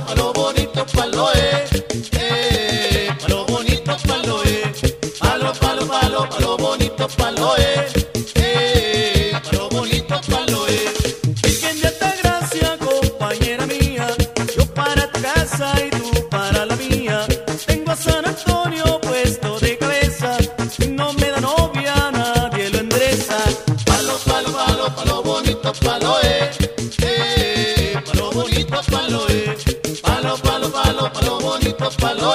palo bonito, palo palo bonito, palo palo, palo, palo, palo bonito, palo palo bonito, palo Virgen de Altagracia, compañera mía, yo para tu casa y tú para la mía. Tengo a San Antonio puesto de cabeza, si no me da novia nadie lo endereza. Palo, palo, palo, palo bonito, palo palo bonito, palo palo, palo, palo, palo bonito, palo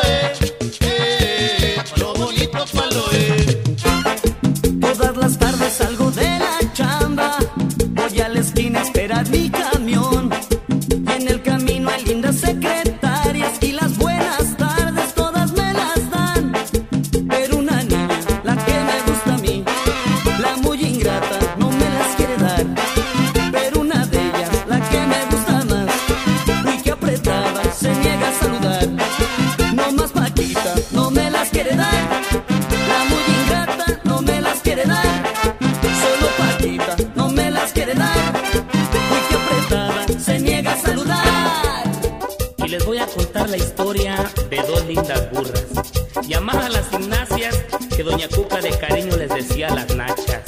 palo bonito, palo Todas las tardes salgo de la chamba, voy a la esquina a esperar mi camión. Y en el camino hay lindas secretarias y las buenas tardes todas me las dan. Pero una niña, la que me gusta a mí, la muy ingrata, no me las quiere dar. Pero una de ellas, la que me gusta más, uy, que apretada, se niega a saludar. No más Paquita, no me las quiere dar. La muy ingrata, no me las quiere dar. Solo Paquita, no me las quiere dar. Uy, que apretada, se niega a saludar. Y les voy a contar la historia de dos lindas burras llamadas a las gimnasias, que doña Cuca de cariño les decía las nachas.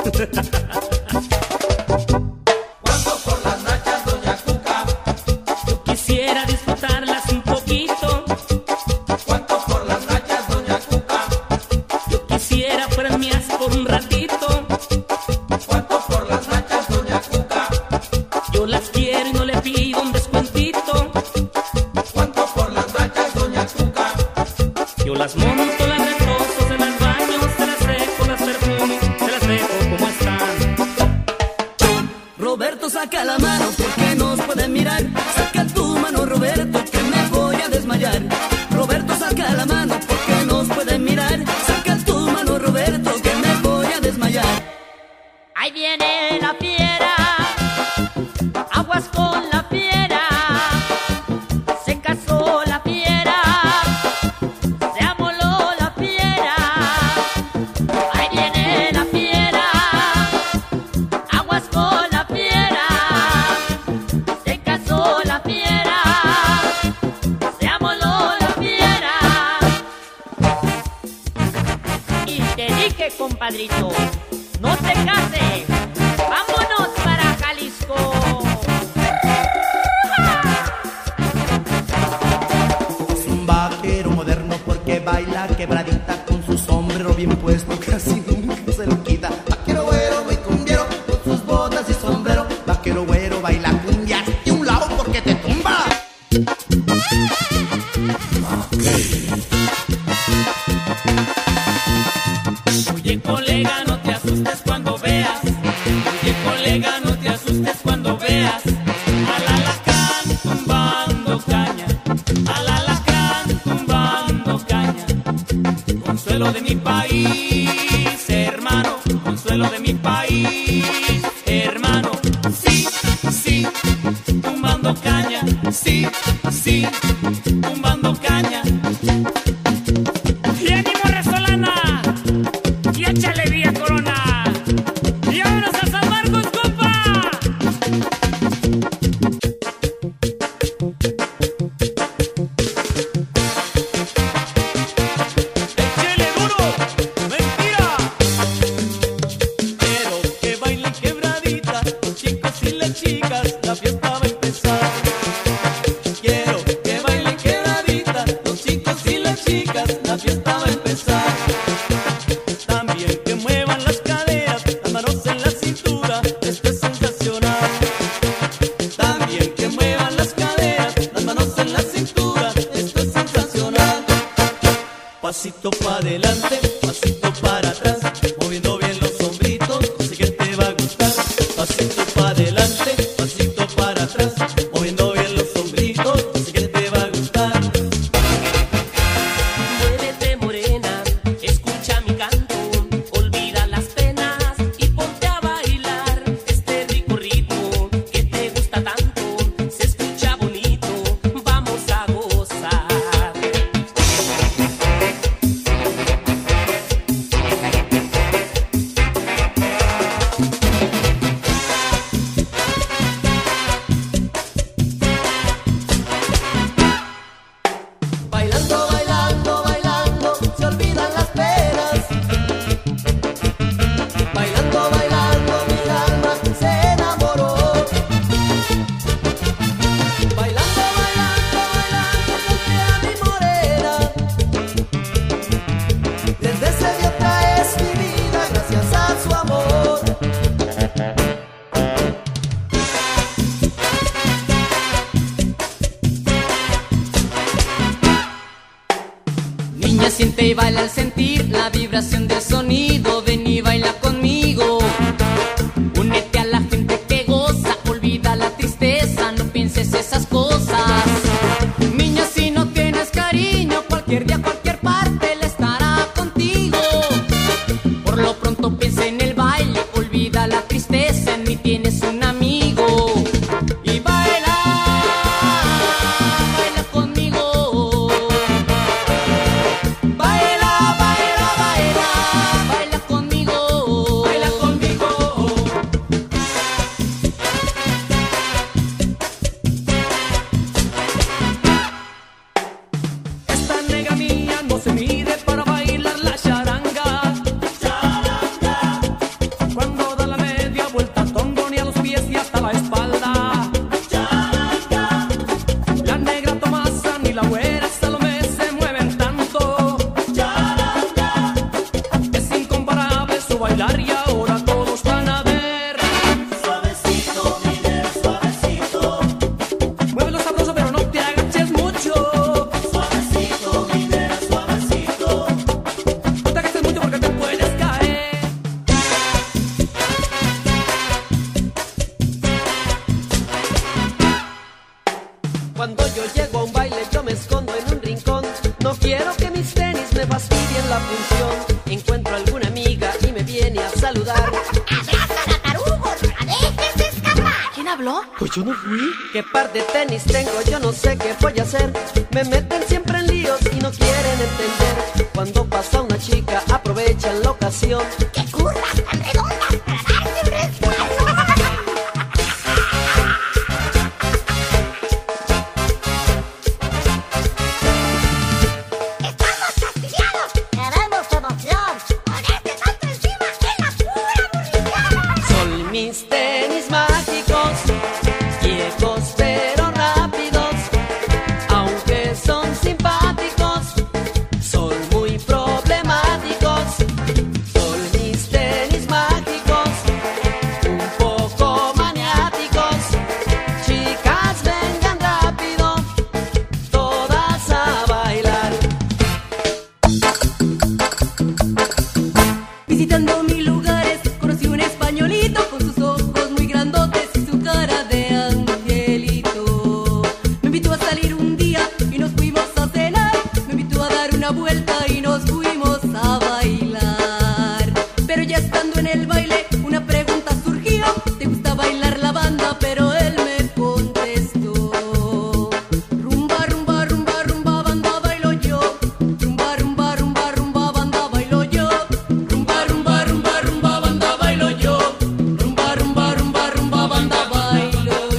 ¿Cuánto por las nachas, doña Cuca? Yo quisiera disfrutarlas un poquito. ¿Cuánto por las nachas, doña Cuca? Yo quisiera fueran mías por un ratito. ¿Cuánto por las nachas, doña Cuca? Yo las quiero y no le pido un descuentito. ¿Cuánto por las nachas, doña Cuca? Yo las monto, las retozo, se las baño, se las seco, las perfumo, se las dejo como están. Roberto, saca la mano porque nos pueden mirar. Saca tu mano, Roberto, que me voy a desmayar. Roberto, saca la mano porque nos pueden mirar. Saca tu mano, Roberto, que me voy a desmayar. Ahí viene la fiera, aguas con la fiera. Se casó la fiera, se amoló la fiera. Ahí viene la fiera, aguas con la fiera. Se casó la fiera, se amoló la fiera. Y te dije, compadrito, no te cases, vámonos para Jalisco. Es un vaquero moderno porque baila quebradita con su sombrero bien puesto, casi nunca se lo quita. Vaquero güero, muy cumbiero, con sus botas y sombrero. Vaquero güero, baila cumbia y un lado porque te tumba. Oye, colega, no te asustes cuando veas. Oye, colega, no te asustes cuando veas al alacrán tumbando caña, al alacrán tumbando caña. Consuelo de mi país, hermano, consuelo de mi país, hermano. Sí, sí, tumbando caña, sí, sí, tumbando caña. Y ánimo, Resolana, y échale vía Corona. Y vámonos a San Marcos, compa. ¡Échele duro! ¡Mentira! Quiero que bailen quebradita, los chicos y las chicas, la fiesta va a empezar. Quiero que bailen quebradita, los chicos y las chicas, la fiesta va a empezar. También que muevan las caderas, las manos en la cintura, esto es sensacional. También que muevan las caderas, las manos en la cintura, esto es sensacional. Pasito para adelante, pasito para atrás, moviendo bien los hombritos, sé que te va a gustar. Pasito para adelante, pasito para atrás, moviendo bien los hombritos, sé que te va a gustar. Muévete, morena, escucha mi canto, olvida las penas y ponte a bailar este rico ritmo que te gusta tanto, se escucha bonito, vamos a gozar. siente y baila al sentir la vibración del sonido. Ven y baila conmigo. Únete a la gente que goza, olvida la tristeza, no pienses esas cosas. Niño, si no tienes cariño, cualquier día, cualquier parte, él estará contigo. Por lo pronto piensa en el baile, olvida la tristeza, en mí tienes un amigo. Y baila, baila conmigo. Baila, baila, baila, baila conmigo. Baila conmigo. Esta negra mía no se mide para bailar la charanga. Cuando da la media vuelta, tongonea los pies y hasta la espalda. La negra Tomasa ni la güera Salomé se mueven tanto. Es incomparable su bailar y ahora todos van a ver. Suavecito, mire, suavecito. Muévelo sabroso pero no te agaches mucho. Suavecito, mire, suavecito. No te agaches mucho porque te puedes caer. Cuando yo llego a un baile yo me escondo en un rincón. No quiero que mis tenis me fastidien la función. Encuentro a alguna amiga y me viene a saludar. ¡Abrázala, tarugo! ¡No la dejes escapar! ¿Quién habló? Pues yo no fui. ¿Qué par de tenis tengo? Yo no sé qué voy a hacer. Me meten siempre en líos y no quieren entender. Cuando pasa una chica aprovechan la ocasión. ¡Qué curvas tan redondas para darse un resguardo! ¡Estamos fastidiados! ¡Queremos emoción! ¡Con este salto encima es la pura aburrición! Son mis tenis mágicos, viejos pero rápidos. Aunque son simpáticos, son muy problemáticos. Son mis tenis mágicos, un poco maniáticos. Chicas, vengan rápido, todas a bailar. Visitando mil lugares, conocí un españolito con sus ojos muy grandotes y su cara de angelito. Me invitó a salir un día y nos fuimos a cenar. Me invitó a dar una vuelta y nos fuimos a bailar. Pero ya estando en el baile, una pregunta surgió. ¿Te gusta bailar la banda? Pero él me contestó: rumba, rumba, rumba, rumba, banda bailo yo. Rumba, rumba, rumba, rumba, banda bailo yo. Rumba, rumba, rumba, rumba, banda bailo yo. Rumba, rumba, rumba, rumba, banda bailo yo.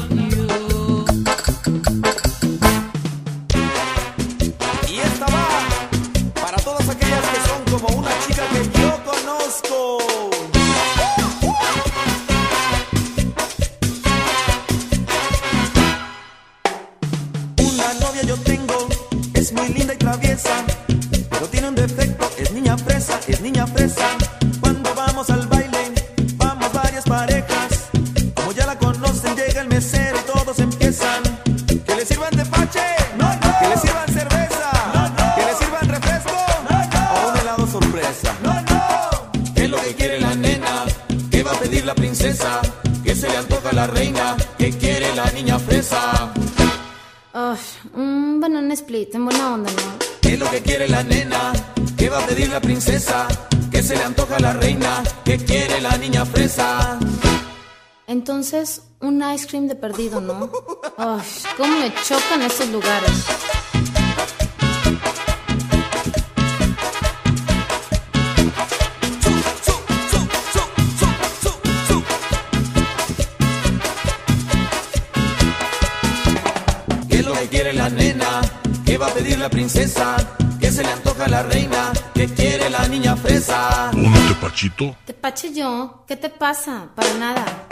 Y esta va para todas aquellas que son como una chica que yo conozco. Una novia yo tengo, es muy linda y traviesa, pero tiene un defecto, es niña fresa, es niña fresa. Cuando vamos al baile, vamos varias parejas. Como ya la conocen, llega el mesero y todos empiezan. Que le sirvan tepache, que le sirvan cerveza, que le sirvan refresco, o un helado sorpresa. ¿Qué es lo que quiere la nena? ¿Qué va a pedir la princesa? ¿Qué se le antoja a la reina? ¿Qué quiere la niña fresa? Un banana split, en buena onda, ¿no? ¿Qué es lo que quiere la nena? ¿Qué va a pedir la princesa? ¿Qué se le antoja a la reina? ¿Qué quiere la niña fresa? Entonces, un ice cream de perdido, ¿no? Ay, cómo me chocan esos lugares. ¿Qué es lo que quiere la nena? ¿Qué va a pedir la princesa? ¿Qué se le antoja a la reina? ¿Qué quiere la niña fresa? ¿Un tepachito? Tepache yo, ¿qué te pasa? Para nada.